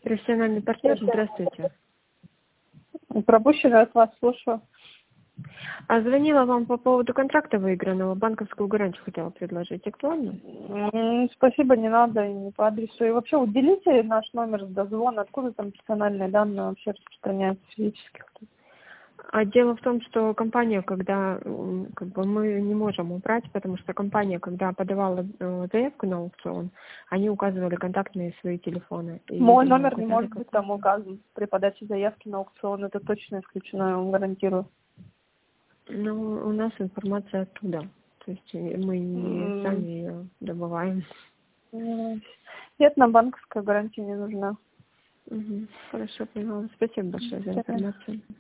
Профессиональный партнер, здравствуйте. Пропущено от вас, слушаю. А звонила вам по поводу контракта выигранного, банковскую гарантию хотела предложить. Актуально? Спасибо, не надо, и не по адресу. И вообще уделите наш номер с дозвона, откуда там персональные данные вообще распространяются физических. А дело в том, что компания, когда мы не можем убрать, потому что компания, когда подавала заявку на аукцион, они указывали контактные свои телефоны. Мой номер не может быть там указан при подаче заявки на аукцион. Это точно исключено, я вам гарантирую. Ну, у нас информация оттуда. То есть мы не сами ее добываем. Нет, нам банковская гарантия не нужна. Хорошо, поняла. Спасибо большое за информацию.